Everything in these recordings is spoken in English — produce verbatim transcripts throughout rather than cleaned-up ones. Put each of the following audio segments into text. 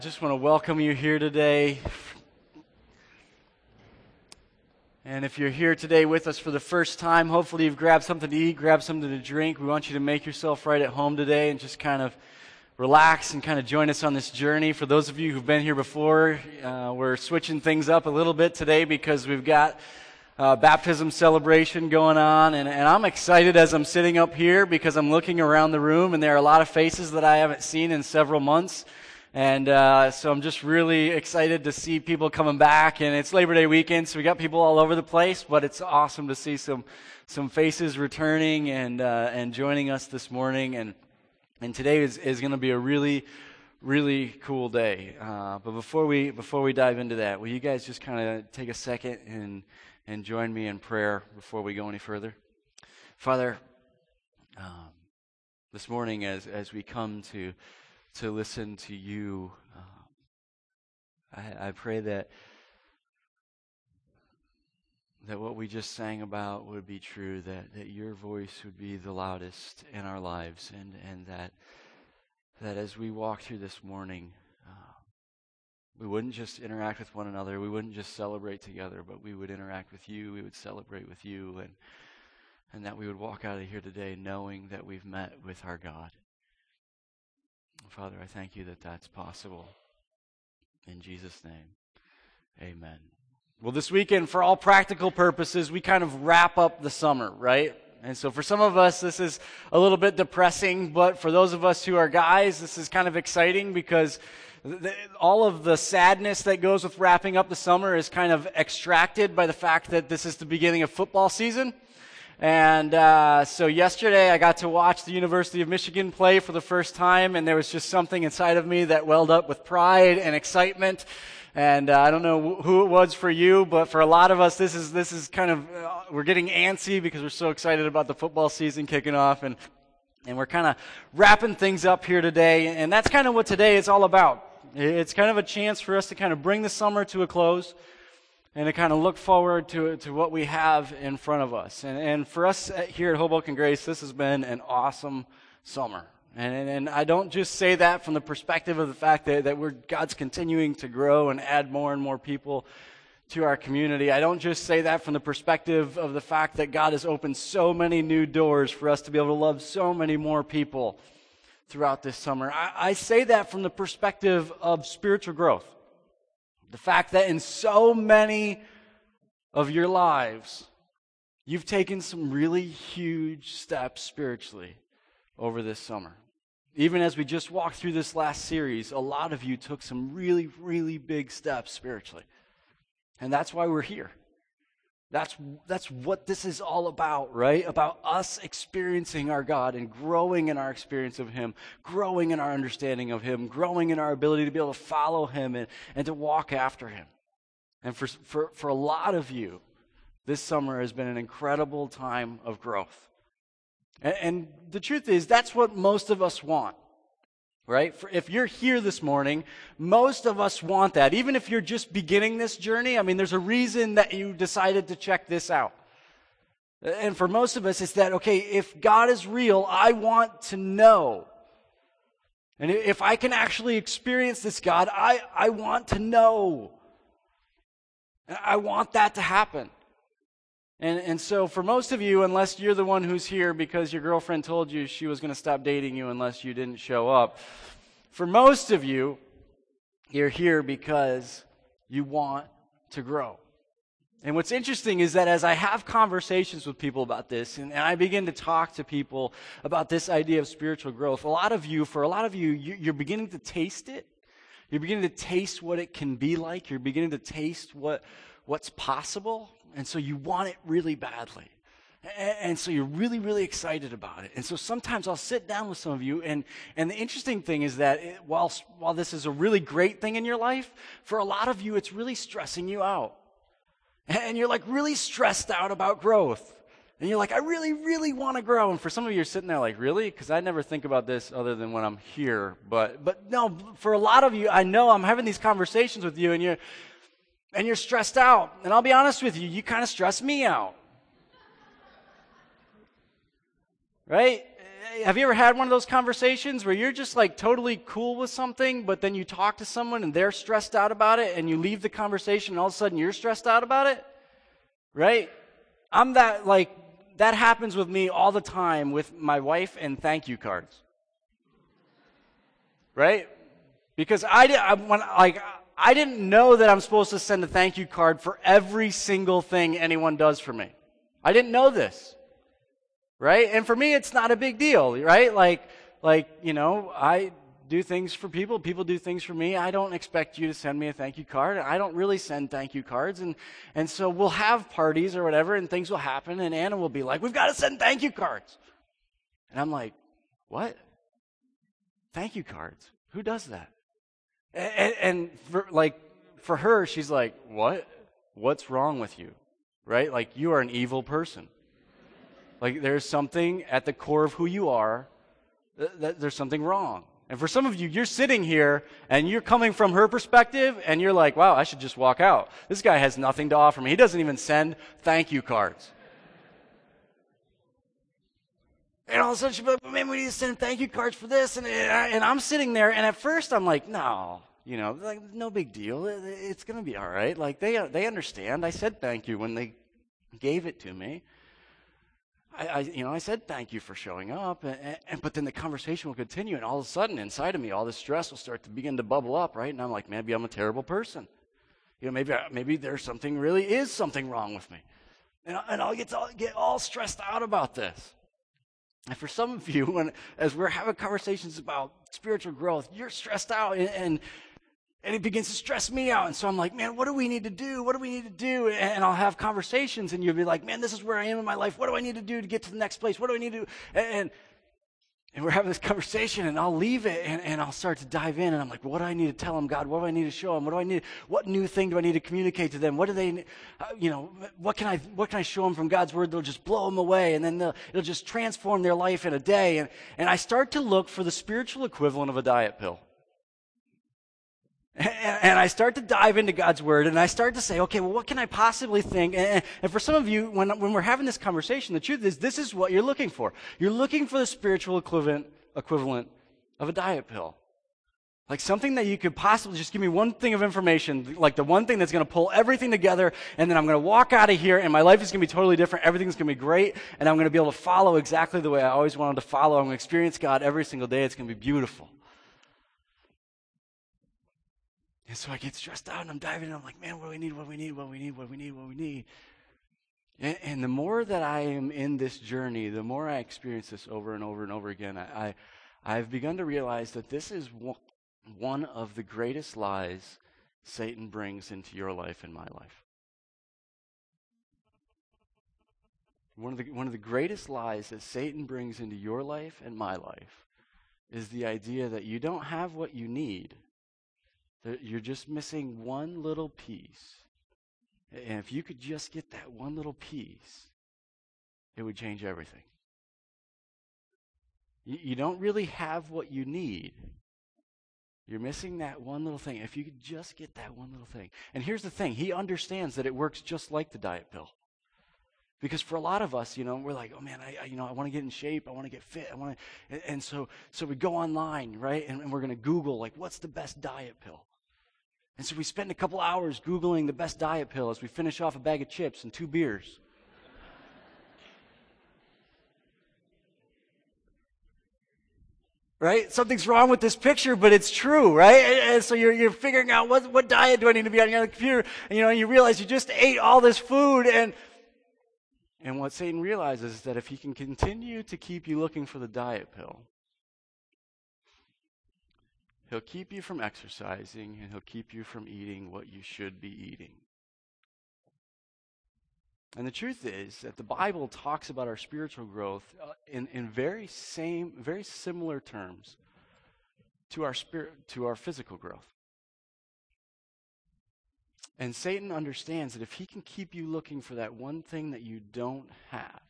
I just want to welcome you here today. And if you're here today with us for the first time, hopefully you've grabbed something to eat, grabbed something to drink. We want you to make yourself right at home today and just kind of relax and kind of join us on this journey. For those of you who've been here before, uh, we're switching things up a little bit today because we've got uh, baptism celebration going on. And, and I'm excited as I'm sitting up here because I'm looking around the room and there are a lot of faces that I haven't seen in several months. And uh, so I'm just really excited to see people coming back, and it's Labor Day weekend, so we got people all over the place, but it's awesome to see some some faces returning and uh, and joining us this morning, and and today is, is going to be a really, really cool day. Uh, but before we before we dive into that, will you guys just kind of take a second and and join me in prayer before we go any further? Father, um, this morning as as we come to to listen to you. Um, I, I pray that that what we just sang about would be true, that, that your voice would be the loudest in our lives, and, and that that as we walk through this morning, uh, we wouldn't just interact with one another, we wouldn't just celebrate together, but we would interact with you, we would celebrate with you, and and that we would walk out of here today knowing that we've met with our God. Father, I thank you that that's possible. In Jesus' name, amen. Well, this weekend, for all practical purposes, we kind of wrap up the summer, right? And so for some of us, this is a little bit depressing, but for those of us who are guys, this is kind of exciting because th- all of the sadness that goes with wrapping up the summer is kind of extracted by the fact that this is the beginning of football season. And uh, so yesterday I got to watch the University of Michigan play for the first time, and there was just something inside of me that welled up with pride and excitement. And uh, I don't know who it was for you, but for a lot of us, this is this is kind of, uh, we're getting antsy because we're so excited about the football season kicking off, and and we're kind of wrapping things up here today. And that's kind of what today is all about. It's kind of a chance for us to kind of bring the summer to a close, and to kind of look forward to to what we have in front of us. And and for us here at Hoboken Grace, this has been an awesome summer. And, and and I don't just say that from the perspective of the fact that, that we're God's continuing to grow and add more and more people to our community. I don't just say that from the perspective of the fact that God has opened so many new doors for us to be able to love so many more people throughout this summer. I, I say that from the perspective of spiritual growth. The fact that in so many of your lives, you've taken some really huge steps spiritually over this summer. Even as we just walked through this last series, a lot of you took some really, really big steps spiritually. And that's why we're here. That's, that's what this is all about, right? About us experiencing our God and growing in our experience of Him, growing in our understanding of Him, growing in our ability to be able to follow Him and, and to walk after Him. And for, for, for a lot of you, this summer has been an incredible time of growth. And, and the truth is, that's what most of us want. Right? For if you're here this morning, most of us want that. Even if you're just beginning this journey, I mean, there's a reason that you decided to check this out. And for most of us, it's that, okay, if God is real, I want to know. And if I can actually experience this God, I, I want to know. I want that to happen. And and so for most of you, unless you're the one who's here because your girlfriend told you she was going to stop dating you unless you didn't show up, for most of you, you're here because you want to grow. And what's interesting is that as I have conversations with people about this, and, and I begin to talk to people about this idea of spiritual growth, a lot of you, for a lot of you, you you're beginning to taste it. You're beginning to taste what it can be like. You're beginning to taste what what's possible. And so you want it really badly. And so you're really, really excited about it. And so sometimes I'll sit down with some of you, and, and the interesting thing is that it, while, while this is a really great thing in your life, for a lot of you, it's really stressing you out. And you're like really stressed out about growth. And you're like, I really, really want to grow. And for some of you, you're sitting there like, really? Because I never think about this other than when I'm here. But, but no, for a lot of you, I know I'm having these conversations with you, and you're, And you're stressed out. And I'll be honest with you, you kind of stress me out. Right? have you ever had one of those conversations where you're just like totally cool with something, but then you talk to someone and they're stressed out about it, and you leave the conversation and all of a sudden you're stressed out about it? Right? I'm that, like, that happens with me all the time with my wife and thank you cards. Right? Because I, did, I, when, like, I didn't know that I'm supposed to send a thank you card for every single thing anyone does for me. I didn't know this. Right? And for me, it's not a big deal, right? Like, like, you know, I do things for people. People do things for me. I don't expect you to send me a thank you card. I don't really send thank you cards. And, and so we'll have parties or whatever, and things will happen, and Anna will be like, we've got to send thank you cards. And I'm like, what? Thank you cards? Who does that? And, and for, like, for her, she's like, what? What's wrong with you? Right? Like, you are an evil person. Like, there's something at the core of who you are, that, that there's something wrong. And for some of you, you're sitting here, and you're coming from her perspective, and you're like, wow, I should just walk out. This guy has nothing to offer me. He doesn't even send thank you cards. And all of a sudden, she'll be like, well, man, we need to send thank you cards for this. And, and I'm sitting there, and at first, I'm like, no, you know, like, no big deal. It's going to be all right. Like, they, they understand. I said thank you when they gave it to me. I, I, you know, I said thank you for showing up, and, and, but then the conversation will continue, and all of a sudden, inside of me, all this stress will start to begin to bubble up, right? And I'm like, maybe I'm a terrible person. You know, maybe maybe there's something, really is something wrong with me, and, and I'll get to, get all stressed out about this. And for some of you, when as we're having conversations about spiritual growth, you're stressed out, and, and And it begins to stress me out. And so I'm like, man, what do we need to do? What do we need to do? And I'll have conversations, and you'll be like, man, this is where I am in my life. What do I need to do to get to the next place? What do I need to do? And, and we're having this conversation, and I'll leave it, and, and I'll start to dive in. And I'm like, what do I need to tell them, God? What do I need to show them? What do I need? What new thing do I need to communicate to them? What do they, you know, what can I, what can I show them from God's word that'll just blow them away? And then it'll just transform their life in a day. And, and I start to look for the spiritual equivalent of a diet pill. And I start to dive into God's word, and I start to say, okay, well, what can I possibly think? And for some of you, when, when we're having this conversation, the truth is this is what you're looking for. You're looking for the spiritual equivalent, equivalent of a diet pill. Like something that you could possibly just give me one thing of information, like the one thing that's going to pull everything together, and then I'm going to walk out of here, and my life is going to be totally different. Everything's going to be great, and I'm going to be able to follow exactly the way I always wanted to follow. I'm going to experience God every single day. It's going to be beautiful. And so I get stressed out, and I'm diving in. I'm like, man, what do we need, what do we need, what do we need, what do we need, what do we need? And, and the more that I am in this journey, the more I experience this over and over and over again, I, I, I've begun to realize that this is one of the greatest lies Satan brings into your life and my life. One of the, one of the greatest lies that Satan brings into your life and my life is the idea that you don't have what you need. That you're just missing one little piece. And if you could just get that one little piece, it would change everything. You, you don't really have what you need. You're missing that one little thing. If you could just get that one little thing. And here's the thing. He understands that it works just like the diet pill. Because for a lot of us, you know, we're like, oh man, I, I you know, I want to get in shape. I want to get fit. I want to, and, and so, so we go online, right? And, and we're going to Google, like, what's the best diet pill? And so we spend a couple hours Googling the best diet pill as we finish off a bag of chips and two beers. Right? Something's wrong with this picture, but it's true, right? And so you're, you're figuring out what, what diet do I need to be on your computer? And you know, you realize you just ate all this food. And, and what Satan realizes is that if he can continue to keep you looking for the diet pill, he'll keep you from exercising, and he'll keep you from eating what you should be eating. And the truth is that the Bible talks about our spiritual growth uh, in, in very same, very similar terms to our spirit, to our physical growth. And Satan understands that if he can keep you looking for that one thing that you don't have,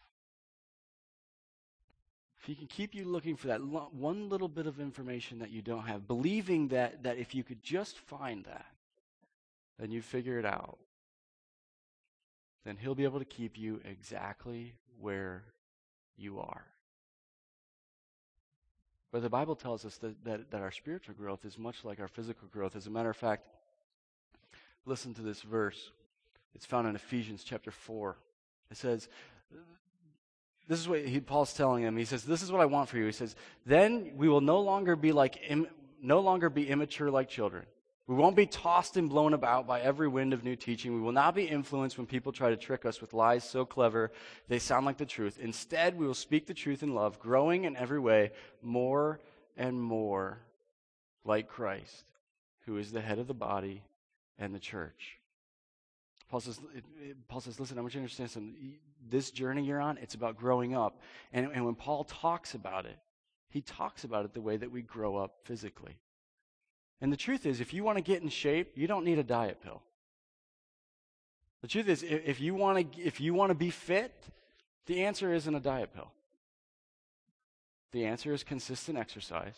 if he can keep you looking for that lo- one little bit of information that you don't have, believing that, that if you could just find that, then you'd figure it out, then he'll be able to keep you exactly where you are. But the Bible tells us that, that, that our spiritual growth is much like our physical growth. As a matter of fact, listen to this verse. It's found in Ephesians chapter four. It says, this is what he, Paul's telling him. He says, this is what I want for you. He says, then we will no longer be like, im, no longer be immature like children. We won't be tossed and blown about by every wind of new teaching. We will not be influenced when people try to trick us with lies so clever they sound like the truth. Instead, we will speak the truth in love, growing in every way more and more like Christ, who is the head of the body and the church. Paul says, Paul says, listen, I want you to understand something. This journey you're on, it's about growing up. And, and when Paul talks about it, he talks about it the way that we grow up physically. And the truth is, if you want to get in shape, you don't need a diet pill. The truth is, if you want to, if you want to be fit, the answer isn't a diet pill. The answer is consistent exercise.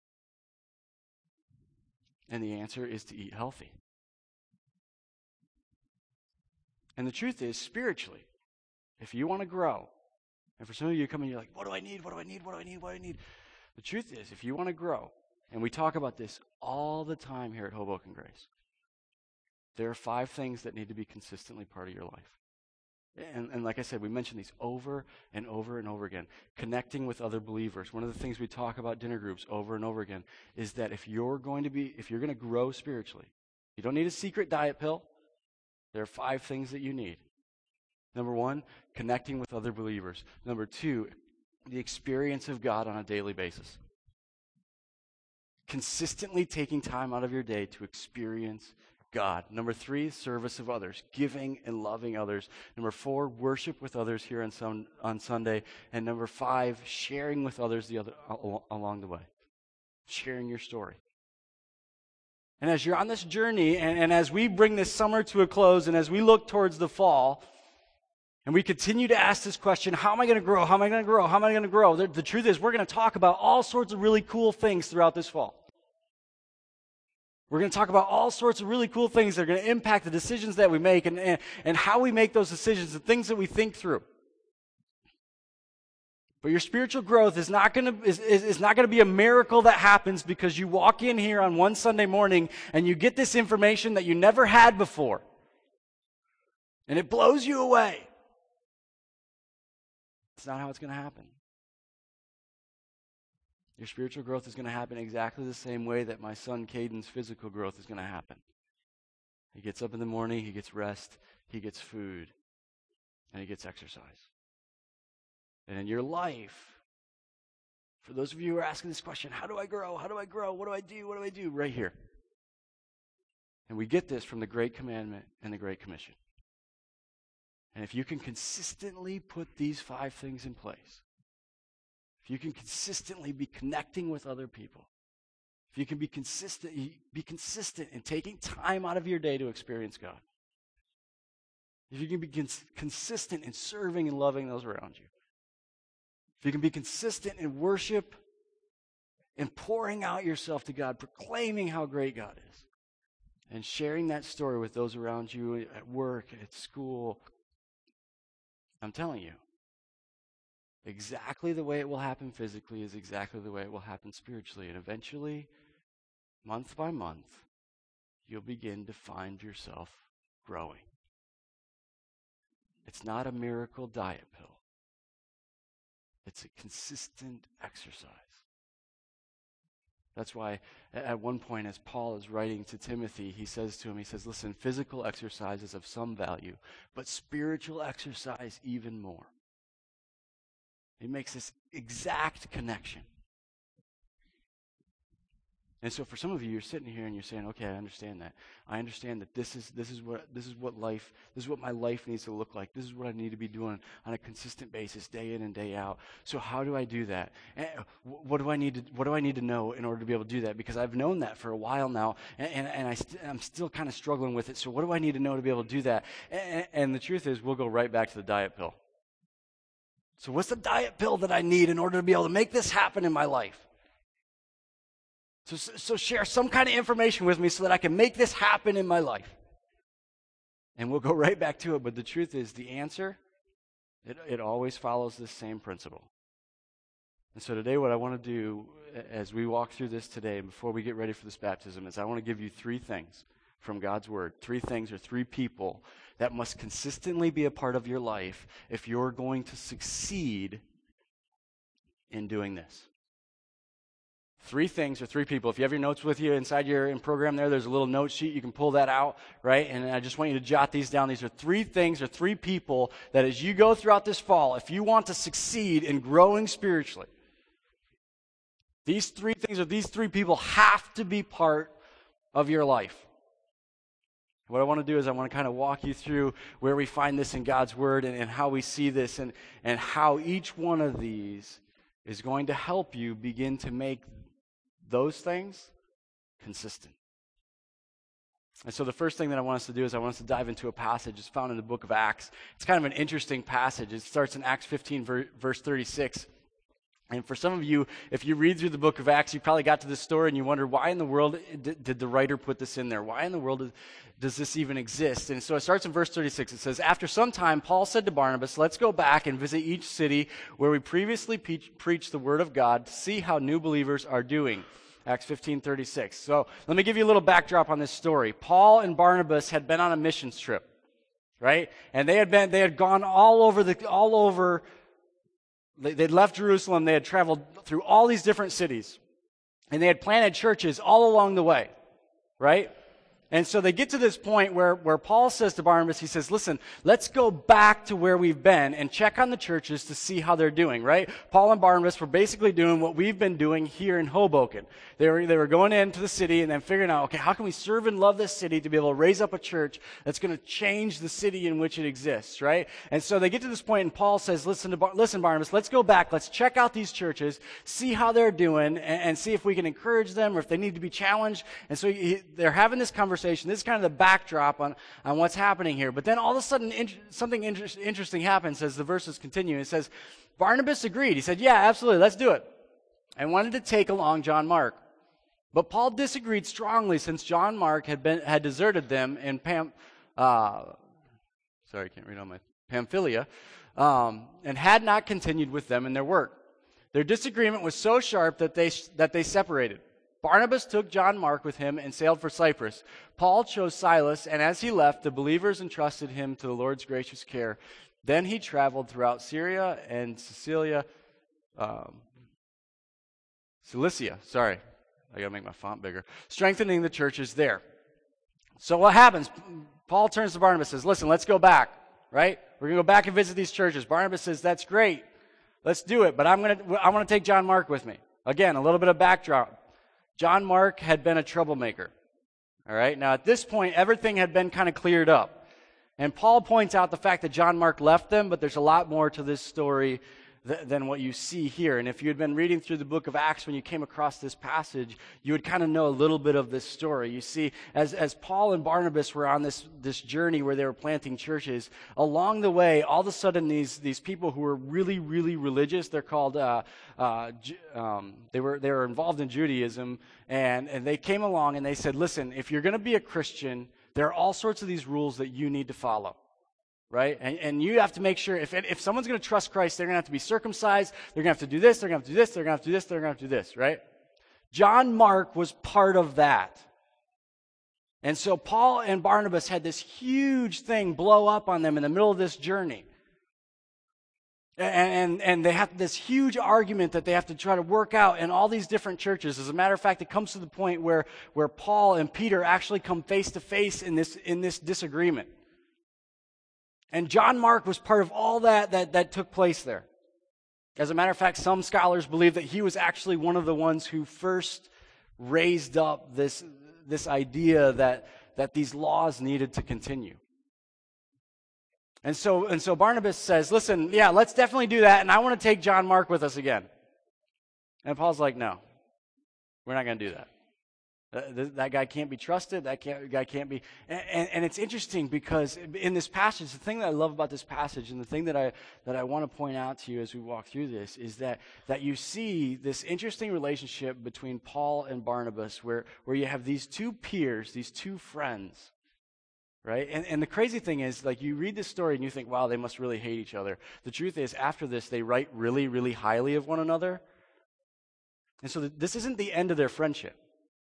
And the answer is to eat healthy. And the truth is, spiritually, if you want to grow, and for some of you come and you're like, what do I need? What do I need? What do I need? What do I need? The truth is, if you want to grow, and we talk about this all the time here at Hoboken Grace, there are five things that need to be consistently part of your life. And, and like I said, we mention these over and over and over again. Connecting with other believers. One of the things we talk about dinner groups over and over again is that if you're going to be, if you're going to grow spiritually, you don't need a secret diet pill. There are five things that you need. Number one, connecting with other believers. Number two, the experience of God on a daily basis. Consistently taking time out of your day to experience God. Number three, service of others, giving and loving others. Number four, worship with others here on, some, on Sunday. And number five, sharing with others the other along the way. Sharing your story. And as you're on this journey, and, and as we bring this summer to a close, and as we look towards the fall, and we continue to ask this question, how am I going to grow? How am I going to grow? How am I going to grow? The, the truth is, we're going to talk about all sorts of really cool things throughout this fall. We're going to talk about all sorts of really cool things that are going to impact the decisions that we make and, and, and how we make those decisions, the things that we think through. But your spiritual growth is not going to is, is, is not going to be a miracle that happens because you walk in here on one Sunday morning and you get this information that you never had before. And it blows you away. It's not how it's going to happen. Your spiritual growth is going to happen exactly the same way that my son Caden's physical growth is going to happen. He gets up in the morning, he gets rest, he gets food, and he gets exercise. And in your life, for those of you who are asking this question, how do I grow? How do I grow? What do I do? What do I do? Right here. And we get this from the Great Commandment and the Great Commission. And if you can consistently put these five things in place, if you can consistently be connecting with other people, if you can be consistent, be consistent in taking time out of your day to experience God, if you can be cons- consistent in serving and loving those around you, if you can be consistent in worship and pouring out yourself to God, proclaiming how great God is, and sharing that story with those around you at work, at school, I'm telling you, exactly the way it will happen physically is exactly the way it will happen spiritually. And eventually, month by month, you'll begin to find yourself growing. It's not a miracle diet pill. It's a consistent exercise. That's why at one point, as Paul is writing to Timothy, he says to him, he says, listen, physical exercise is of some value, but spiritual exercise even more. He makes this exact connection. And so for some of you, you're sitting here and you're saying, okay, I understand that. I understand that this is this is what this is what life, this is what my life needs to look like. This is what I need to be doing on a consistent basis, day in and day out. So how do I do that? And what do I need to what do I need to know in order to be able to do that? Because I've known that for a while now, and, and, and I st- I'm still kind of struggling with it. So what do I need to know to be able to do that? And, and the truth is, we'll go right back to the diet pill. So what's the diet pill that I need in order to be able to make this happen in my life? So, so share some kind of information with me so that I can make this happen in my life. And we'll go right back to it. But the truth is, the answer, it, it always follows this same principle. And so today what I want to do as we walk through this today, and before we get ready for this baptism, is I want to give you three things from God's Word. Three things or three people that must consistently be a part of your life if you're going to succeed in doing this. Three things or three people. If you have your notes with you inside your in program there, there's a little note sheet. You can pull that out, right? And I just want you to jot these down. These are three things or three people that as you go throughout this fall, if you want to succeed in growing spiritually, these three things or these three people have to be part of your life. What I want to do is I want to kind of walk you through where we find this in God's Word and, and how we see this and, and how each one of these is going to help you begin to make those things consistent. And so the first thing that I want us to do is I want us to dive into a passage. It's found in the book of Acts. It's kind of an interesting passage. It starts in Acts fifteen, verse thirty-six. And for some of you, if you read through the book of Acts, you probably got to this story and you wonder, why in the world did, did the writer put this in there? Why in the world did, does this even exist? And so it starts in verse thirty-six. It says, after some time, Paul said to Barnabas, let's go back and visit each city where we previously pe- preached the word of God to see how new believers are doing. Acts fifteen thirty-six. So let me give you a little backdrop on this story. Paul and Barnabas had been on a missions trip, right? And they had been, they had gone all over the, all over, they, they'd left Jerusalem, they had traveled through all these different cities, and they had planted churches all along the way, right? And so they get to this point where, where Paul says to Barnabas, he says, listen, let's go back to where we've been and check on the churches to see how they're doing, right? Paul and Barnabas were basically doing what we've been doing here in Hoboken. They were, they were going into the city and then figuring out, okay, how can we serve and love this city to be able to raise up a church that's going to change the city in which it exists, right? And so they get to this point and Paul says, listen, to Bar- listen, Barnabas, let's go back. Let's check out these churches, see how they're doing, and, and see if we can encourage them or if they need to be challenged. And so he, they're having this conversation. This is kind of the backdrop on, on what's happening here. But then all of a sudden, in, something inter- interesting happens as the verses continue. It says, Barnabas agreed. He said, yeah, absolutely, let's do it. And wanted to take along John Mark. But Paul disagreed strongly since John Mark had been had deserted them in Pam, uh, sorry, I can't read on my Pamphylia, um, and had not continued with them in their work. Their disagreement was so sharp that they that they separated. Barnabas took John Mark with him and sailed for Cyprus. Paul chose Silas, and as he left, the believers entrusted him to the Lord's gracious care. Then he traveled throughout Syria and Cilicia, um, Cilicia, sorry, I gotta make my font bigger, strengthening the churches there. So what happens? Paul turns to Barnabas and says, listen, let's go back, right? We're gonna go back and visit these churches. Barnabas says, that's great. Let's do it, but I'm gonna, I want to take John Mark with me. Again, a little bit of backdrop. John Mark had been a troublemaker. All right. Now, at this point, everything had been kind of cleared up. And Paul points out the fact that John Mark left them, but there's a lot more to this story th- than what you see here. And if you had been reading through the book of Acts when you came across this passage, you would kind of know a little bit of this story. You see, as, as Paul and Barnabas were on this, this journey where they were planting churches, along the way, all of a sudden, these, these people who were really, really religious, they're called, uh, uh, um, they were they were involved in Judaism, and, and they came along and they said, listen, if you're going to be a Christian, there are all sorts of these rules that you need to follow. Right? And, and you have to make sure, if if someone's going to trust Christ, they're going to have to be circumcised, they're going to have to do this, they're going to have to do this, they're going to have to do this, they're going to have to do this, right? John Mark was part of that. And so Paul and Barnabas had this huge thing blow up on them in the middle of this journey. And, and, and they have this huge argument that they have to try to work out in all these different churches. As a matter of fact, it comes to the point where, where Paul and Peter actually come face to face in this in this disagreement. And John Mark was part of all that, that that took place there. As a matter of fact, some scholars believe that he was actually one of the ones who first raised up this, this idea that, that these laws needed to continue. And so, and so Barnabas says, listen, yeah, let's definitely do that, and I want to take John Mark with us again. And Paul's like, no, we're not going to do that. That, that guy can't be trusted. That can't, guy can't be. And, and, and it's interesting because in this passage, the thing that I love about this passage, and the thing that I that I want to point out to you as we walk through this, is that that you see this interesting relationship between Paul and Barnabas, where where you have these two peers, these two friends, right? And and the crazy thing is, like, you read this story and you think, wow, they must really hate each other. The truth is, after this, they write really, really highly of one another. And so th- this isn't the end of their friendship.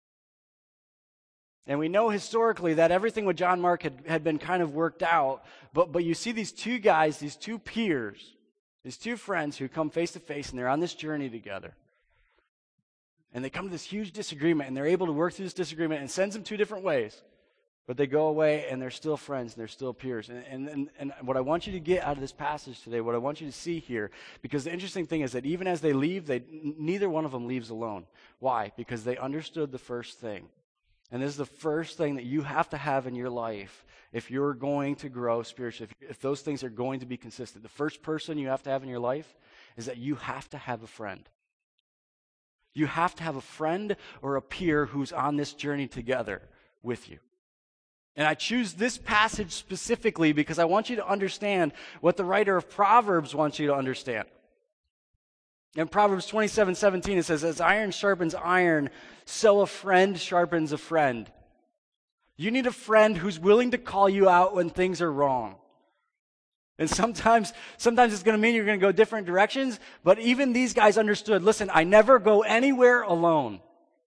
And we know historically that everything with John Mark had, had been kind of worked out, but, but you see these two guys, these two peers, these two friends who come face to face, and they're on this journey together. And they come to this huge disagreement, and they're able to work through this disagreement, and sends them two different ways. But they go away, and they're still friends, and they're still peers. And, and, and, and what I want you to get out of this passage today, what I want you to see here, because the interesting thing is that even as they leave, they, neither one of them leaves alone. Why? Because they understood the first thing. And this is the first thing that you have to have in your life if you're going to grow spiritually, if, if those things are going to be consistent. The first person you have to have in your life is that you have to have a friend. You have to have a friend or a peer who's on this journey together with you. And I choose this passage specifically because I want you to understand what the writer of Proverbs wants you to understand. In Proverbs twenty-seven seventeen, it says, as iron sharpens iron, so a friend sharpens a friend. You need a friend who's willing to call you out when things are wrong. And sometimes, sometimes it's going to mean you're going to go different directions, but even these guys understood, listen, I never go anywhere alone.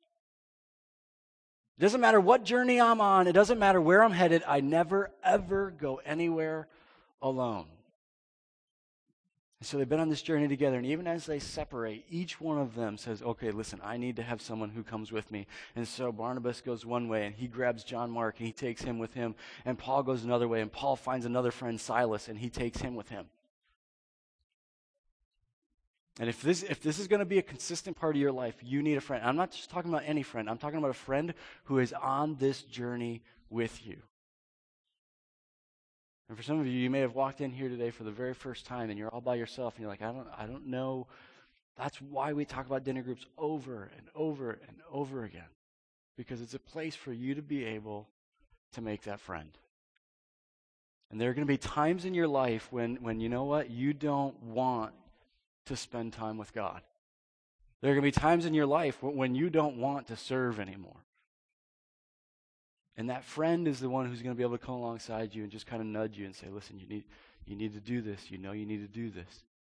It doesn't matter what journey I'm on, it doesn't matter where I'm headed, I never, ever go anywhere alone. And so they've been on this journey together, and even as they separate, each one of them says, okay, listen, I need to have someone who comes with me. And so Barnabas goes one way, and he grabs John Mark, and he takes him with him. And Paul goes another way, and Paul finds another friend, Silas, and he takes him with him. And if this if this is going to be a consistent part of your life, you need a friend. I'm not just talking about any friend. I'm talking about a friend who is on this journey with you. And for some of you, you may have walked in here today for the very first time, and you're all by yourself, and you're like, I don't, I don't know. That's why we talk about dinner groups over and over and over again, because it's a place for you to be able to make that friend. And there are going to be times in your life when, when you know what, you don't want to spend time with God. There are going to be times in your life when you don't want to serve anymore. And that friend is the one who's going to be able to come alongside you and just kind of nudge you and say, listen, you need you need to do this. You know you need to do this.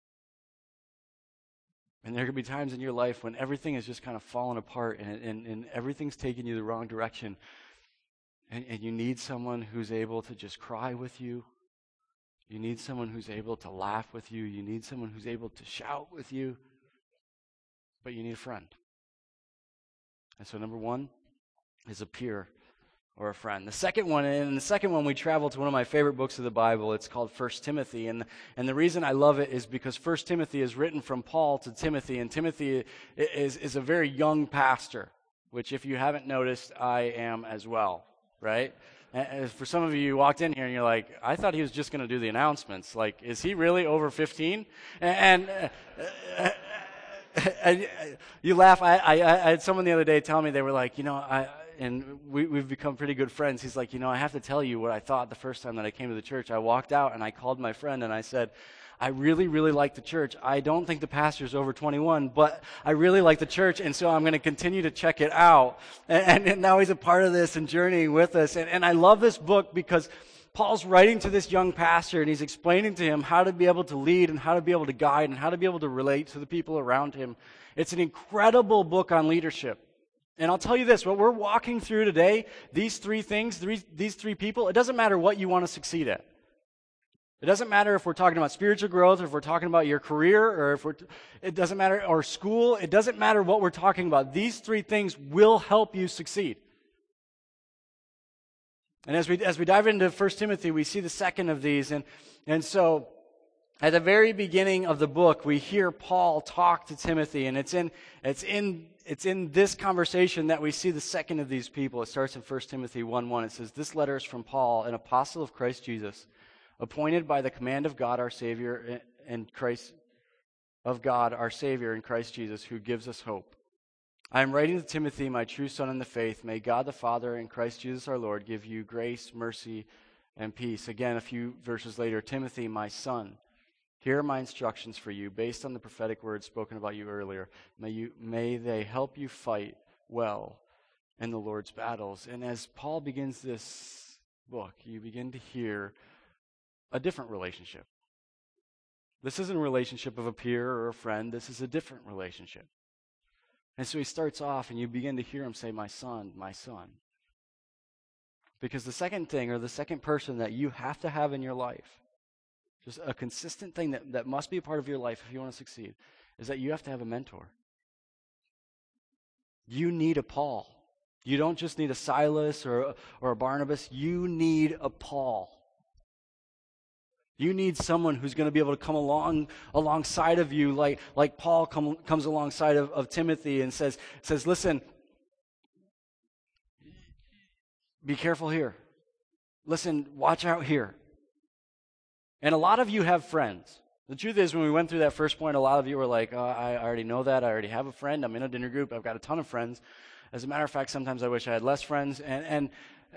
And there are going to be times in your life when everything is just kind of falling apart and, and, and everything's taking you the wrong direction. And, and you need someone who's able to just cry with you. You need someone who's able to laugh with you. You need someone who's able to shout with you. But you need a friend. And so number one is a peer or a friend. The second one, and the second one we travel to one of my favorite books of the Bible. It's called First Timothy. And, and the reason I love it is because First Timothy is written from Paul to Timothy. And Timothy is, is a very young pastor, which if you haven't noticed, I am as well, right? And for some of you, you walked in here and you're like, I thought he was just going to do the announcements. Like, is he really over fifteen? And, and uh, and you laugh. I, I, I had someone the other day tell me, they were like, you know, I, and we, we've become pretty good friends. He's like, you know, I have to tell you what I thought the first time that I came to the church. I walked out and I called my friend and I said, I really, really like the church. I don't think the pastor's over twenty-one, but I really like the church, and so I'm going to continue to check it out. And, and now he's a part of this and journeying with us. And, and I love this book because Paul's writing to this young pastor, and he's explaining to him how to be able to lead and how to be able to guide and how to be able to relate to the people around him. It's an incredible book on leadership. And I'll tell you this, what we're walking through today, these three things, three, these three people, it doesn't matter what you want to succeed at. It doesn't matter if we're talking about spiritual growth, or if we're talking about your career, or if we're, it doesn't matter, or school. It doesn't matter what we're talking about. These three things will help you succeed. And as we as we dive into First Timothy, we see the second of these. And, and so at the very beginning of the book, we hear Paul talk to Timothy, and it's in it's in it's in this conversation that we see the second of these people. It starts in First Timothy one one. It says, "This letter is from Paul, an apostle of Christ Jesus, appointed by the command of God our Savior and Christ of God our Savior in Christ Jesus, who gives us hope. I am writing to Timothy, my true son in the faith. May God the Father and Christ Jesus our Lord give you grace, mercy, and peace." Again, a few verses later, "Timothy, my son, here are my instructions for you, based on the prophetic words spoken about you earlier. May you may they help you fight well in the Lord's battles." And as Paul begins this book, you begin to hear a different relationship. This isn't a relationship of a peer or a friend. This is a different relationship. And so he starts off, and you begin to hear him say, my son, my son. Because the second thing, or the second person that you have to have in your life, just a consistent thing that, that must be a part of your life if you want to succeed, is that you have to have a mentor. You need a Paul. You don't just need a Silas or, or a Barnabas. You need a Paul. You need someone who's going to be able to come along alongside of you, like, like Paul come, comes alongside of, of Timothy and says, says, listen, be careful here. Listen, watch out here. And a lot of you have friends. The truth is, when we went through that first point, a lot of you were like, oh, I already know that. I already have a friend. I'm in a dinner group. I've got a ton of friends. As a matter of fact, sometimes I wish I had less friends. And, and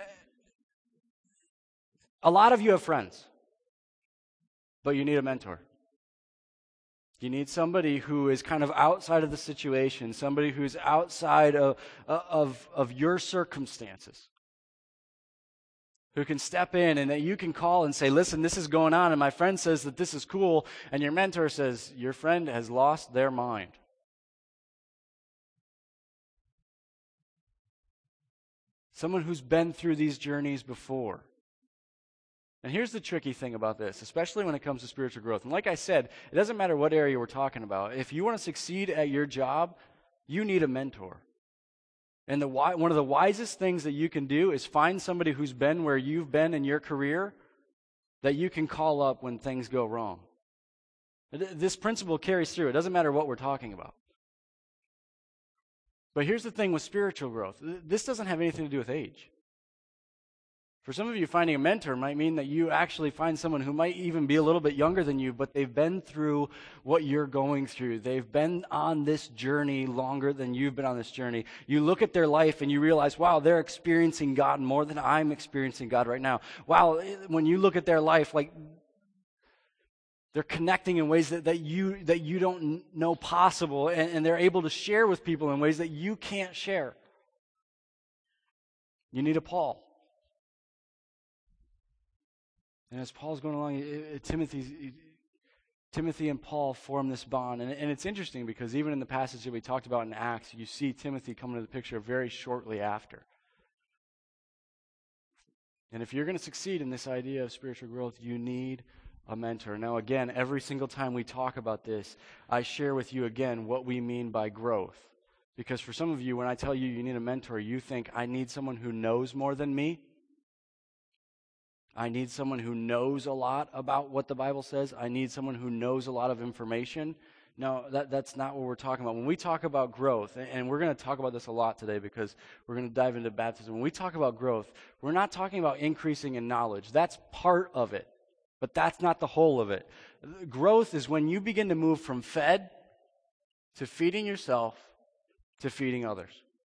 a lot of you have friends. But you need a mentor. You need somebody who is kind of outside of the situation, somebody who's outside of, of, of your circumstances, who can step in and that you can call and say, listen, this is going on, and my friend says that this is cool, and your mentor says, your friend has lost their mind. Someone who's been through these journeys before. And here's the tricky thing about this, especially when it comes to spiritual growth. And like I said, it doesn't matter what area we're talking about. If you want to succeed at your job, you need a mentor. And the one of the wisest things that you can do is find somebody who's been where you've been in your career that you can call up when things go wrong. This principle carries through. It doesn't matter what we're talking about. But here's the thing with spiritual growth. This doesn't have anything to do with age. For some of you, finding a mentor might mean that you actually find someone who might even be a little bit younger than you, but they've been through what you're going through. They've been on this journey longer than you've been on this journey. You look at their life and you realize, wow, they're experiencing God more than I'm experiencing God right now. Wow, when you look at their life, like they're connecting in ways that, that you that you don't know possible, and, and they're able to share with people in ways that you can't share. You need a Paul. And as Paul's going along, Timothy, Timothy and Paul form this bond. And, and it's interesting because even in the passage that we talked about in Acts, you see Timothy come into the picture very shortly after. And if you're going to succeed in this idea of spiritual growth, you need a mentor. Now, again, every single time we talk about this, I share with you again what we mean by growth. Because for some of you, when I tell you you need a mentor, you think, I need someone who knows more than me. I need someone who knows a lot about what the Bible says. I need someone who knows a lot of information. No, that, that's not what we're talking about. When we talk about growth, and we're going to talk about this a lot today because we're going to dive into baptism. When we talk about growth, we're not talking about increasing in knowledge. That's part of it, but that's not the whole of it. Growth is when you begin to move from fed to feeding yourself to feeding others.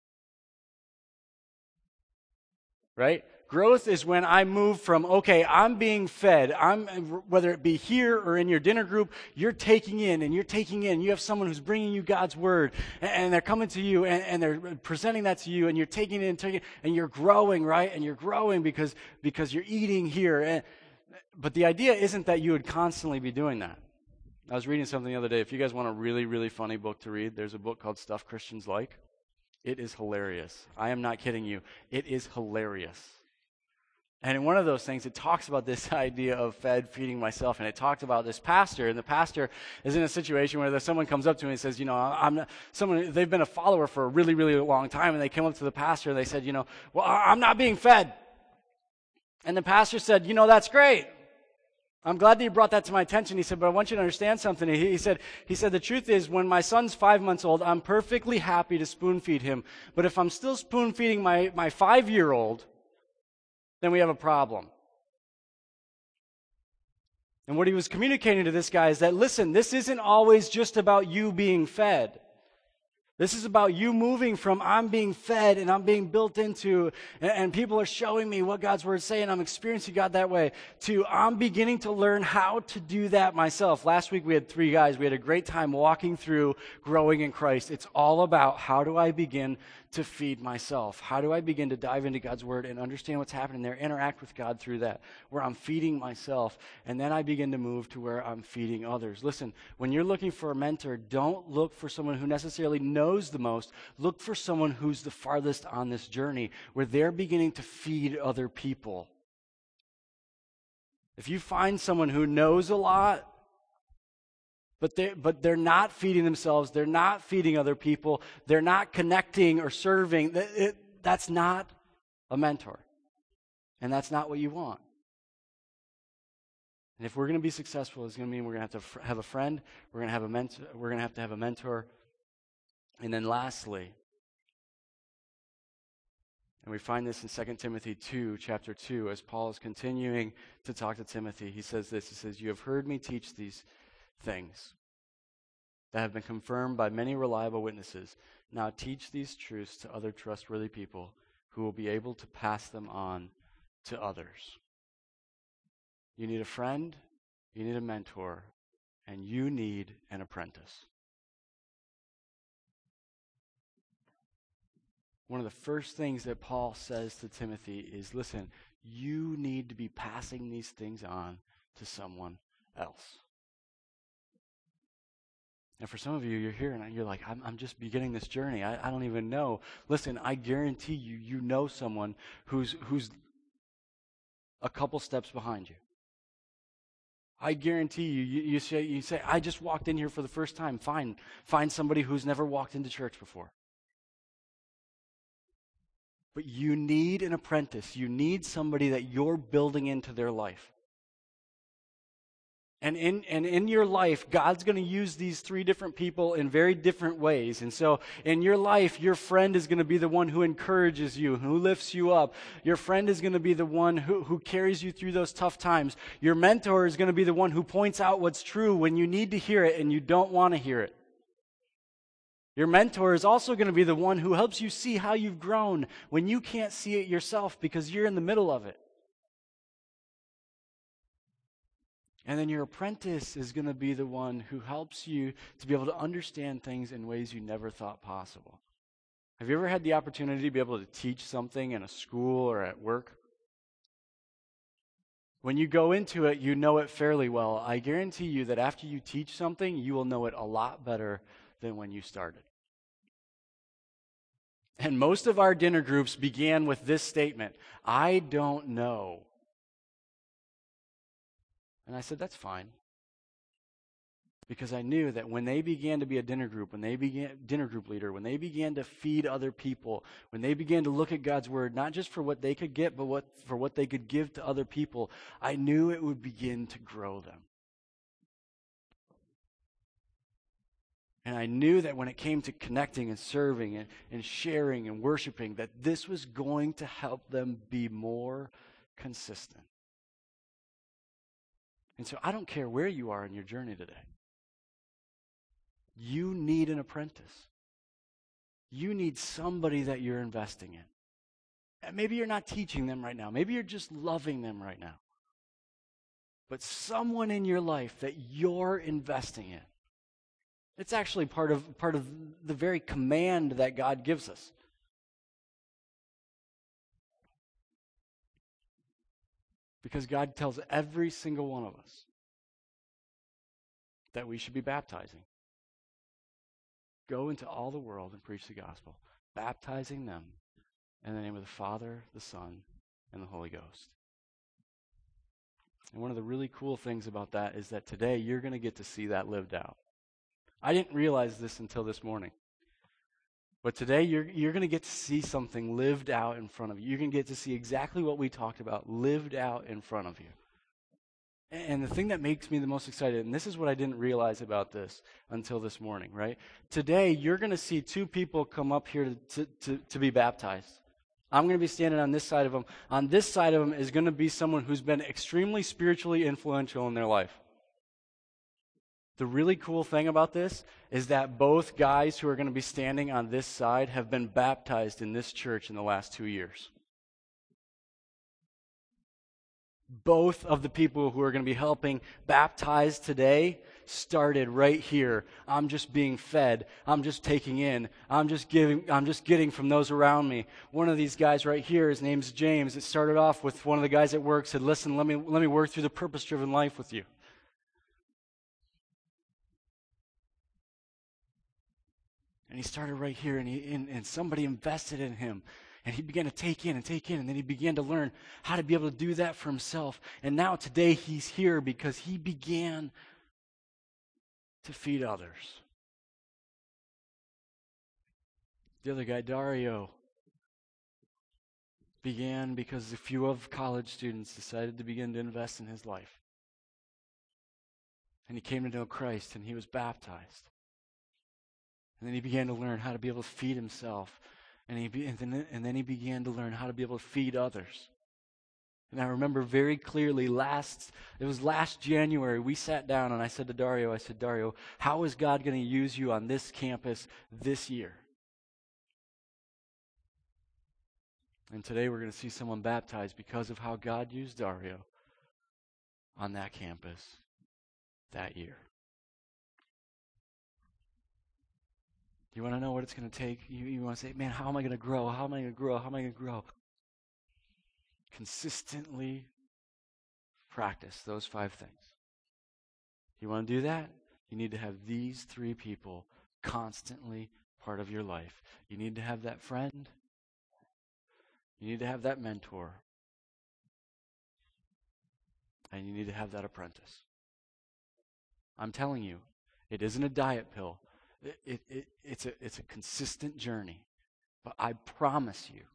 Right? Growth is when I move from, okay, I'm being fed. I'm whether it be here or in your dinner group, you're taking in and you're taking in. You have someone who's bringing you God's word, and, and they're coming to you, and, and they're presenting that to you, and you're taking it and taking it, and you're growing, right? And you're growing because because you're eating here. And, but the idea isn't that you would constantly be doing that. I was reading something the other day. If you guys want a really, really funny book to read, there's a book called Stuff Christians Like. It is hilarious. I am not kidding you. It is hilarious. And in one of those things, it talks about this idea of fed, feeding myself, and it talked about this pastor, and the pastor is in a situation where someone comes up to him and says, you know, I'm not, someone, they've been a follower for a really, really long time, and they came up to the pastor and they said, you know, well, I'm not being fed. And the pastor said, you know, that's great. I'm glad that you brought that to my attention. He said, but I want you to understand something. He, he said, he said, the truth is, when my son's five months old, I'm perfectly happy to spoon feed him. But if I'm still spoon feeding my, my five-year-old, then we have a problem. And what he was communicating to this guy is that, listen, this isn't always just about you being fed. This is about you moving from I'm being fed and I'm being built into, and, and people are showing me what God's word is saying, I'm experiencing God that way, to I'm beginning to learn how to do that myself. Last week we had three guys. We had a great time walking through growing in Christ. It's all about how do I begin to feed myself? How do I begin to dive into God's word and understand what's happening there, interact with God through that, where I'm feeding myself, and then I begin to move to where I'm feeding others? Listen, when you're looking for a mentor, don't look for someone who necessarily knows the most. Look for someone who's the farthest on this journey, where they're beginning to feed other people. If you find someone who knows a lot, But they but they're not feeding themselves, they're not feeding other people, they're not connecting or serving, it, it, that's not a mentor. And that's not what you want. And if we're going to be successful, it's going to mean we're going to have to have a friend, we're going to have a mentor, we're going to have to have a mentor. And then lastly, and we find this in Second Timothy two, chapter two, as Paul is continuing to talk to Timothy, he says this, he says, "You have heard me teach these things that have been confirmed by many reliable witnesses. Now teach these truths to other trustworthy people who will be able to pass them on to others." You need a friend, you need a mentor, and you need an apprentice. One of the first things that Paul says to Timothy is, listen, you need to be passing these things on to someone else. And for some of you, you're here and you're like, I'm, I'm just beginning this journey. I, I don't even know. Listen, I guarantee you, you know someone who's who's a couple steps behind you. I guarantee you, you, you say, you say, I just walked in here for the first time. Fine. Find somebody who's never walked into church before. But you need an apprentice. You need somebody that you're building into their life. And in and in your life, God's going to use these three different people in very different ways. And so in your life, your friend is going to be the one who encourages you, who lifts you up. Your friend is going to be the one who, who carries you through those tough times. Your mentor is going to be the one who points out what's true when you need to hear it and you don't want to hear it. Your mentor is also going to be the one who helps you see how you've grown when you can't see it yourself because you're in the middle of it. And then your apprentice is going to be the one who helps you to be able to understand things in ways you never thought possible. Have you ever had the opportunity to be able to teach something in a school or at work? When you go into it, you know it fairly well. I guarantee you that after you teach something, you will know it a lot better than when you started. And most of our dinner groups began with this statement, I don't know. And I said, that's fine. Because I knew that when they began to be a dinner group, when they began, dinner group leader, when they began to feed other people, when they began to look at God's word, not just for what they could get, but what, for what they could give to other people, I knew it would begin to grow them. And I knew that when it came to connecting and serving and, and sharing and worshiping, that this was going to help them be more consistent. And so I don't care where you are in your journey today. You need an apprentice. You need somebody that you're investing in. And maybe you're not teaching them right now. Maybe you're just loving them right now. But someone in your life that you're investing in. It's actually part of part of the very command that God gives us. Because God tells every single one of us that we should be baptizing. Go into all the world and preach the gospel, baptizing them in the name of the Father, the Son, and the Holy Ghost. And one of the really cool things about that is that today you're going to get to see that lived out. I didn't realize this until this morning. But today, you're, you're going to get to see something lived out in front of you. You're going to get to see exactly what we talked about lived out in front of you. And the thing that makes me the most excited, and this is what I didn't realize about this until this morning, right? Today, you're going to see two people come up here to, to, to, to be baptized. I'm going to be standing on this side of them. On this side of them is going to be someone who's been extremely spiritually influential in their life. The really cool thing about this is that both guys who are going to be standing on this side have been baptized in this church in the last two years. Both of the people who are going to be helping baptize today started right here. I'm just being fed. I'm just taking in. I'm just giving. I'm just getting from those around me. One of these guys right here, his name's James. It started off with one of the guys at work said, "Listen, let me let me work through the purpose-driven life with you." And he started right here, and, he, and, and somebody invested in him. And he began to take in and take in, and then he began to learn how to be able to do that for himself. And now today he's here because he began to feed others. The other guy, Dario, began because a few of college students decided to begin to invest in his life. And he came to know Christ, and he was baptized. And then he began to learn how to be able to feed himself. And, he be, and, then, and then he began to learn how to be able to feed others. And I remember very clearly last, it was last January, we sat down and I said to Dario, I said, Dario, how is God going to use you on this campus this year? And today we're going to see someone baptized because of how God used Dario on that campus that year. You want to know what it's going to take? You, you want to say, man, how am I going to grow? How am I going to grow? How am I going to grow? Consistently practice those five things. You want to do that? You need to have these three people constantly part of your life. You need to have that friend. You need to have that mentor. And you need to have that apprentice. I'm telling you, it isn't a diet pill. It, it, it, it's a, it's a consistent journey. But I promise you,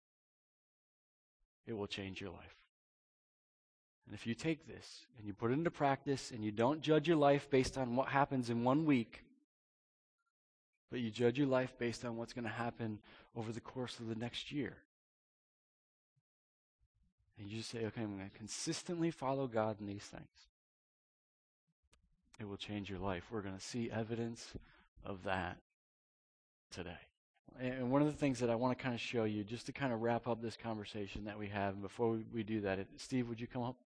it will change your life. And if you take this and you put it into practice and you don't judge your life based on what happens in one week, but you judge your life based on what's going to happen over the course of the next year. And you just say, okay, I'm going to consistently follow God in these things. It will change your life. We're going to see evidence of that today. And one of the things that I want to kind of show you, just to kind of wrap up this conversation that we have, and before we, we do that, Steve, would you come up?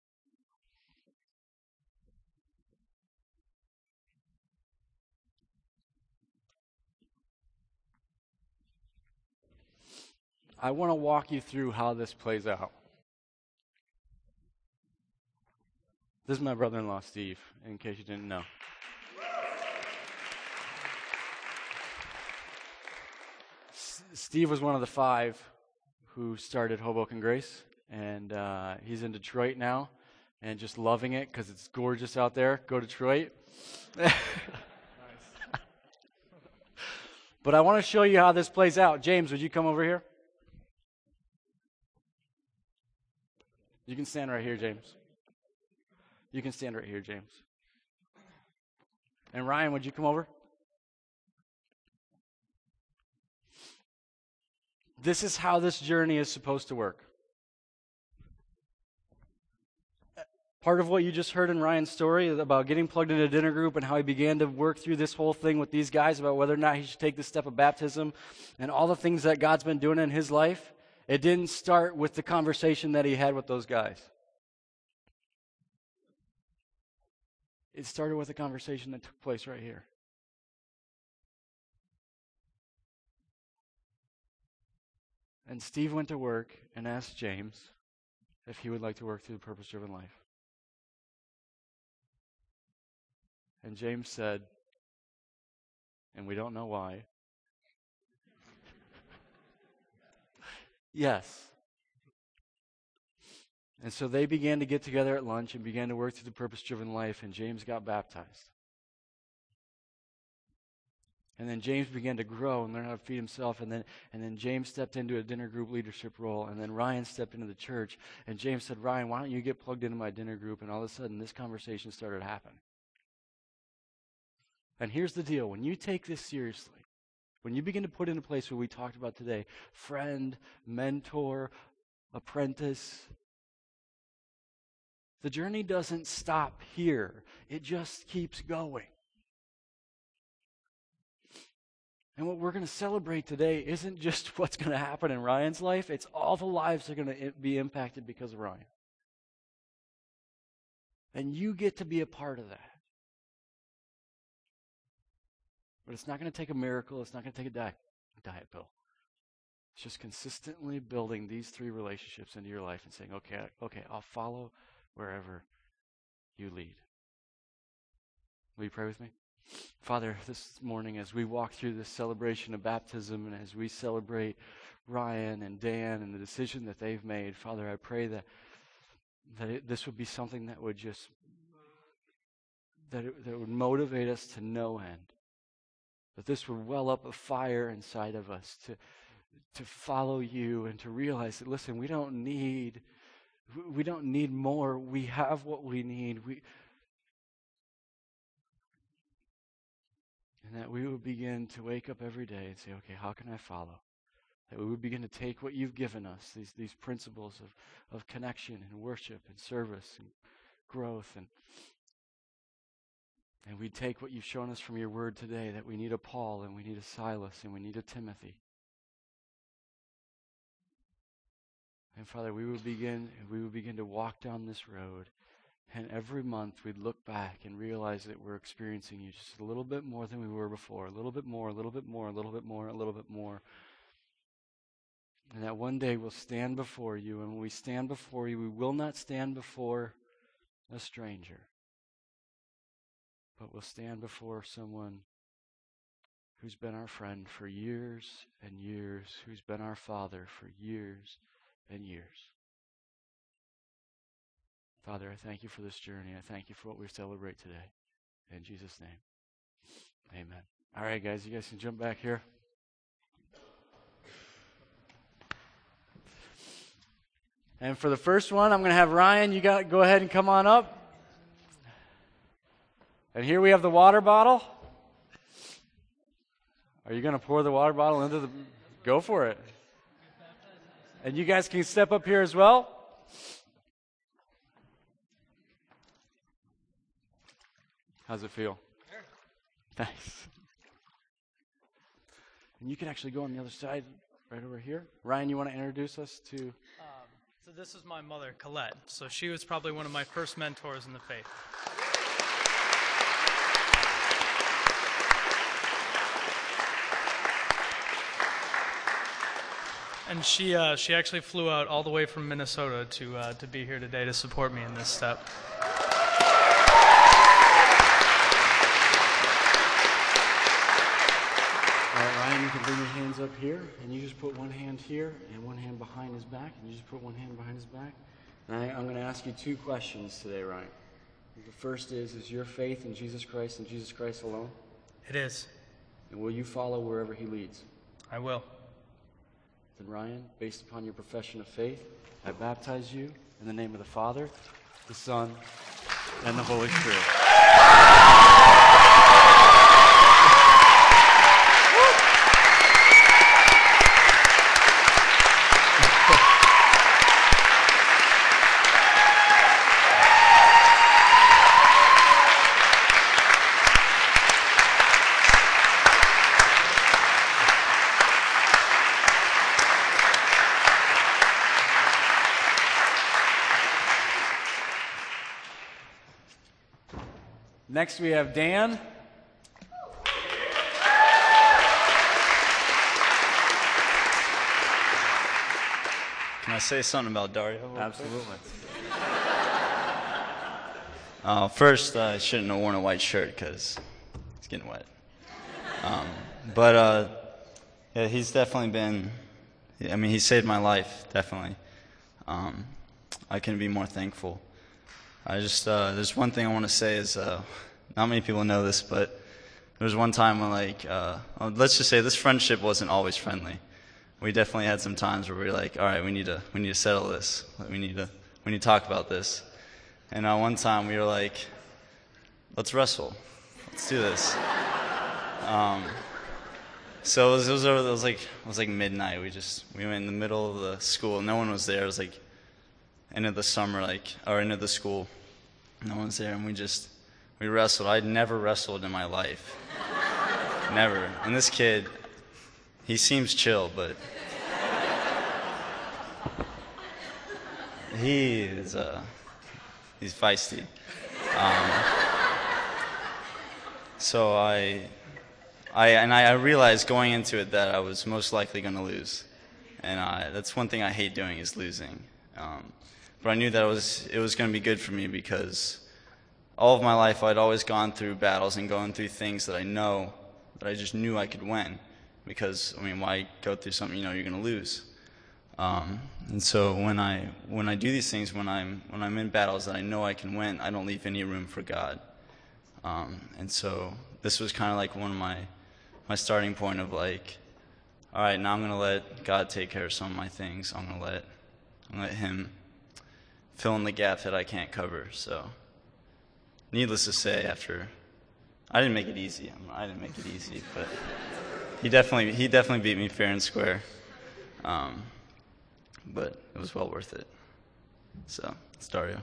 I want to walk you through how this plays out. This is my brother-in-law, Steve, in case you didn't know. S- Steve was one of the five who started Hoboken Grace, and uh, he's in Detroit now, and just loving it because it's gorgeous out there. Go Detroit. Nice. But I want to show you how this plays out. James, would you come over here? You can stand right here, James. You can stand right here, James. And Ryan, would you come over? This is how this journey is supposed to work. Part of what you just heard in Ryan's story about getting plugged into a dinner group and how he began to work through this whole thing with these guys about whether or not he should take the step of baptism and all the things that God's been doing in his life, it didn't start with the conversation that he had with those guys. It started with a conversation that took place right here. And Steve went to work and asked James if he would like to work through the purpose-driven life. And James said, and we don't know why, yes. And so they began to get together at lunch and began to work through the purpose-driven life, and James got baptized. And then James began to grow and learn how to feed himself, and then and then James stepped into a dinner group leadership role, and then Ryan stepped into the church, and James said, Ryan, why don't you get plugged into my dinner group? And all of a sudden, this conversation started to happen. And here's the deal. When you take this seriously, when you begin to put into place what we talked about today, friend, mentor, apprentice, the journey doesn't stop here. It just keeps going. And what we're going to celebrate today isn't just what's going to happen in Ryan's life. It's all the lives that are going to be impacted because of Ryan. And you get to be a part of that. But it's not going to take a miracle. It's not going to take a diet, a diet pill. It's just consistently building these three relationships into your life and saying, okay, okay, I'll follow wherever you lead. Will you pray with me? Father, this morning as we walk through this celebration of baptism and as we celebrate Ryan and Dan and the decision that they've made, Father, I pray that that it, this would be something that would just, that it, that it would motivate us to no end. That this would well up a fire inside of us to, to follow you and to realize that, listen, we don't need, we don't need more. We have what we need. We, and that we would begin to wake up every day and say, okay, how can I follow? That we would begin to take what you've given us, these, these principles of, of connection and worship and service and growth, and and we'd take what you've shown us from your word today, that we need a Paul and we need a Silas and we need a Timothy. And Father, we would begin we would begin to walk down this road, and every month we'd look back and realize that we're experiencing you just a little bit more than we were before, a little bit more, a little bit more, a little bit more, a little bit more. And that one day we'll stand before you, and when we stand before you, we will not stand before a stranger, but we'll stand before someone who's been our friend for years and years, who's been our father for years and years. Father, I thank you for this journey. I thank you for what we celebrate today. In Jesus' name, amen. All right, guys, you guys can jump back here. And for the first one, I'm going to have Ryan, you got go ahead and come on up. And here we have the water bottle. Are you going to pour the water bottle into the... Go for it. And you guys can step up here as well. How's it feel? Sure. Thanks. And you can actually go on the other side, right over here. Ryan, you want to introduce us to... Um, so this is my mother, Colette. So she was probably one of my first mentors in the faith. And she uh, she actually flew out all the way from Minnesota to uh, to be here today to support me in this step. All right, Ryan, you can bring your hands up here, and you just put one hand here and one hand behind his back, and you just put one hand behind his back. And I, I'm going to ask you two questions today, Ryan. The first is, is your faith in Jesus Christ and Jesus Christ alone? It is. And will you follow wherever he leads? I will. Then Ryan, based upon your profession of faith, I baptize you in the name of the Father, the Son, and the Holy Spirit. Next we have Dan. Can I say something about Dario? Absolutely. Uh, first, uh, I shouldn't have worn a white shirt because it's getting wet. Um, but uh, yeah, he's definitely been, I mean, he saved my life, definitely. Um, I couldn't be more thankful. I just, uh, there's one thing I want to say is, uh, not many people know this, but there was one time when, like, uh, let's just say this friendship wasn't always friendly. We definitely had some times where we were like, all right, we need to, we need to settle this. We need to, we need to talk about this. And uh, one time we were like, let's wrestle. Let's do this. Um, so it was, it was, it was like, it was like midnight. We just, we went in the middle of the school. No one was there. It was like end of the summer, like, or end of the school. No one's there, and we just, we wrestled. I'd never wrestled in my life. Never. And this kid, he seems chill, but he is, uh, he's feisty. Um, so I, I and I, I realized going into it that I was most likely going to lose, and I, that's one thing I hate doing is losing. Um, but I knew that it was it was going to be good for me because all of my life I'd always gone through battles and going through things that I know that I just knew I could win. Because I mean, why go through something you know you're going to lose? Um, and so when I when I do these things, when I'm when I'm in battles that I know I can win, I don't leave any room for God. Um, and so this was kind of like one of my my starting point of like, all right, now I'm going to let God take care of some of my things. I'm going to let I'm gonna let Him fill in the gap that I can't cover. So, needless to say, after I didn't make it easy. I didn't make it easy, but he definitely he definitely beat me fair and square. Um, but it was well worth it. So, it's Dario.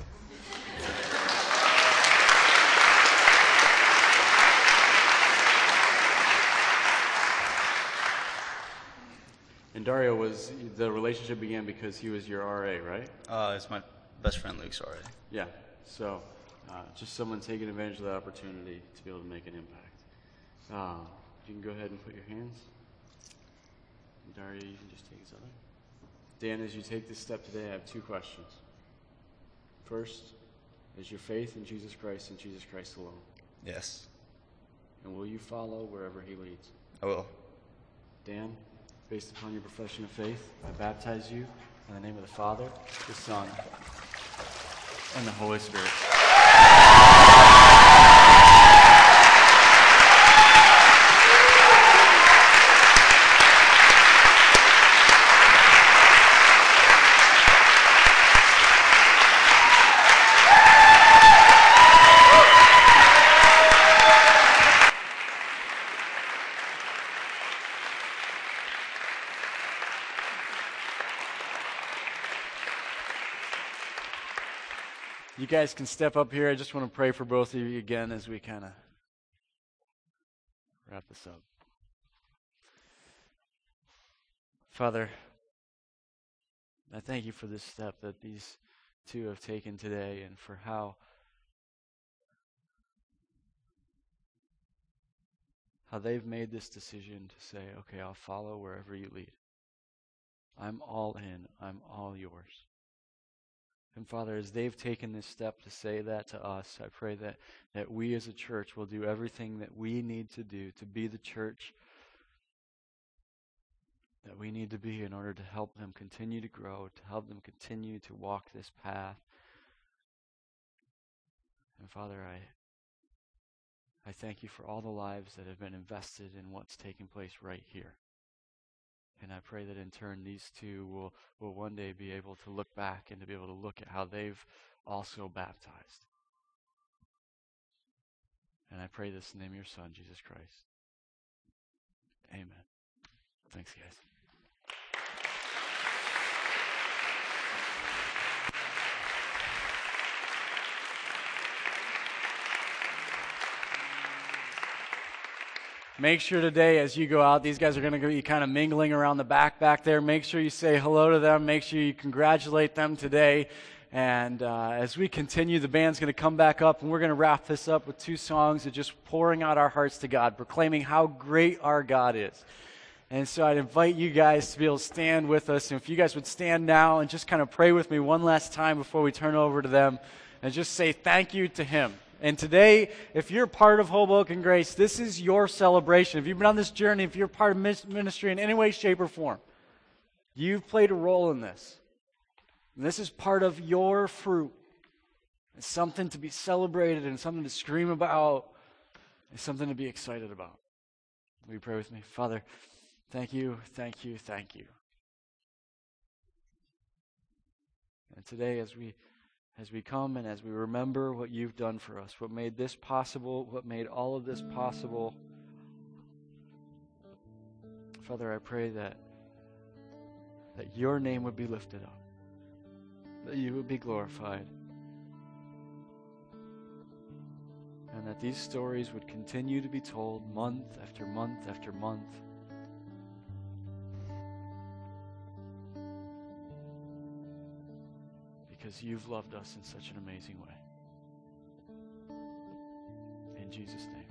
And Dario, was the relationship began because he was your R A, right? Uh, it's my best friend Luke's R A. Yeah. So, uh, just someone taking advantage of that opportunity to be able to make an impact. Uh, you can go ahead and put your hands. And Dario, you can just take his other. Dan, as you take this step today, I have two questions. First, is your faith in Jesus Christ and Jesus Christ alone? Yes. And will you follow wherever He leads? I will. Dan, based upon your profession of faith, I baptize you in the name of the Father, the Son, and the Holy Spirit. You guys can step up here. I just want to pray for both of you again as we kind of wrap this up. Father, I thank you for this step that these two have taken today and for how how they've made this decision to say, okay, I'll follow wherever you lead. I'm all in. I'm all yours. And Father, as they've taken this step to say that to us, I pray that, that we as a church will do everything that we need to do to be the church that we need to be in order to help them continue to grow, to help them continue to walk this path. And Father, I, I thank you for all the lives that have been invested in what's taking place right here. And I pray that in turn these two will, will one day be able to look back and to be able to look at how they've also baptized. And I pray this in the name of your Son, Jesus Christ. Amen. Thanks, guys. Make sure today as you go out, these guys are going to be kind of mingling around the back back there. Make sure you say hello to them. Make sure you congratulate them today. And uh, as we continue, the band's going to come back up, and we're going to wrap this up with two songs of just pouring out our hearts to God, proclaiming how great our God is. And so I'd invite you guys to be able to stand with us. And if you guys would stand now and just kind of pray with me one last time before we turn over to them and just say thank you to Him. And today, if you're part of Hoboken Grace, this is your celebration. If you've been on this journey, if you're part of ministry in any way, shape, or form, you've played a role in this. And this is part of your fruit. It's something to be celebrated and something to scream about. It's something to be excited about. Will you pray with me? Father, thank you, thank you, thank you. And today, as we As we come and as we remember what you've done for us, what made this possible, what made all of this possible, Father, I pray that that your name would be lifted up, that you would be glorified, and that these stories would continue to be told month after month after month. because you've loved us in such an amazing way. In Jesus' name.